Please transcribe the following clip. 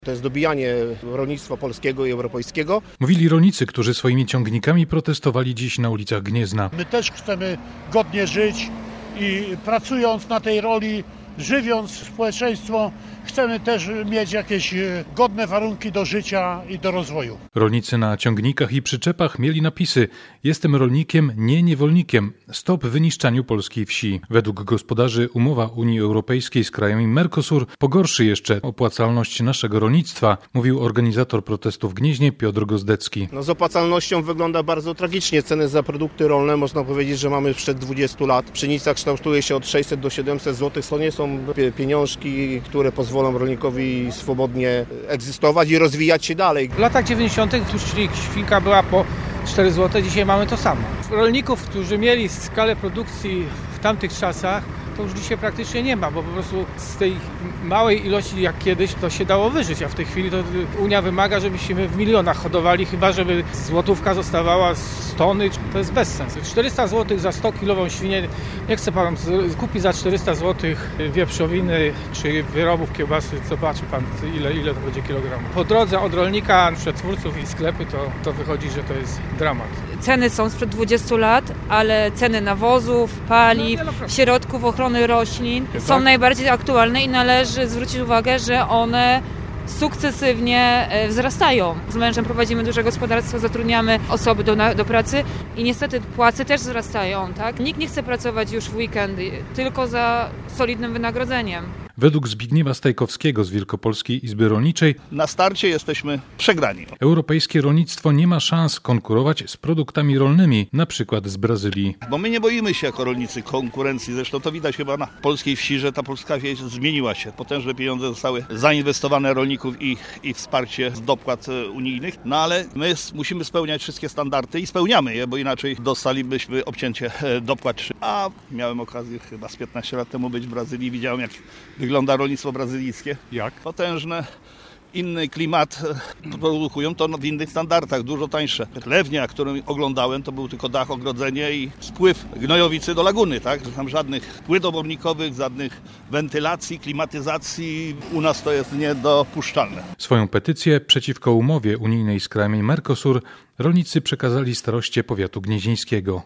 To jest dobijanie rolnictwa polskiego i europejskiego. Mówili rolnicy, którzy swoimi ciągnikami protestowali dziś na ulicach Gniezna. My też chcemy godnie żyć i pracując na tej roli, żywiąc społeczeństwo, chcemy też mieć jakieś godne warunki do życia i do rozwoju. Rolnicy na ciągnikach i przyczepach mieli napisy: jestem rolnikiem, nie niewolnikiem. Stop wyniszczaniu polskiej wsi. Według gospodarzy umowa Unii Europejskiej z krajami Mercosur pogorszy jeszcze opłacalność naszego rolnictwa, mówił organizator protestu w Gnieźnie Piotr Gozdecki. Z opłacalnością wygląda bardzo tragicznie. Ceny za produkty rolne, można powiedzieć, że mamy sprzed 20 lat. Pszenica kształtuje się od 600 do 700 zł. To nie są pieniążki, które pozwolą rolnikowi swobodnie egzystować i rozwijać się dalej. W latach 90. świnka była po 4 zł, dzisiaj mamy to samo. Rolników, którzy mieli skalę produkcji w tamtych czasach, to już dzisiaj praktycznie nie ma, bo po prostu z tej małej ilości jak kiedyś to się dało wyżyć, a w tej chwili to Unia wymaga, żebyśmy w milionach hodowali, chyba żeby złotówka zostawała z tony, to jest bez sensu. 400 zł za 100-kilową świnię, nie chce pan kupić za 400 zł wieprzowiny czy wyrobów kiełbasy, zobaczy pan ile to będzie kilogramów. Po drodze od rolnika, przetwórców i sklepy to wychodzi, że to jest dramat. Ceny są sprzed 20 lat, ale ceny nawozów, paliw, środków ochrony roślin są najbardziej aktualne i należy zwrócić uwagę, że one sukcesywnie wzrastają. Z mężem prowadzimy duże gospodarstwo, zatrudniamy osoby do pracy i niestety płace też wzrastają. Tak? Nikt nie chce pracować już w weekendy, tylko za solidnym wynagrodzeniem. Według Zbigniewa Stajkowskiego z Wielkopolskiej Izby Rolniczej na starcie jesteśmy przegrani. Europejskie rolnictwo nie ma szans konkurować z produktami rolnymi, na przykład z Brazylii. Bo my nie boimy się jako rolnicy konkurencji. Zresztą to widać chyba na polskiej wsi, że ta polska wieś zmieniła się. Potężne pieniądze zostały zainwestowane rolników i wsparcie z dopłat unijnych. No ale my musimy spełniać wszystkie standardy i spełniamy je, bo inaczej dostalibyśmy obcięcie dopłat. A miałem okazję chyba z 15 lat temu być w Brazylii i widziałem, jak wygląda rolnictwo brazylijskie. Jak? Potężne, inny klimat produkują to w innych standardach, dużo tańsze. Lewnia, którą oglądałem, to był tylko dach, ogrodzenie i spływ gnojowicy do laguny, tak? Tam żadnych płyt obornikowych, żadnych wentylacji, klimatyzacji. U nas to jest niedopuszczalne. Swoją petycję przeciwko umowie unijnej z krajami Mercosur rolnicy przekazali staroście powiatu gnieźnieńskiego.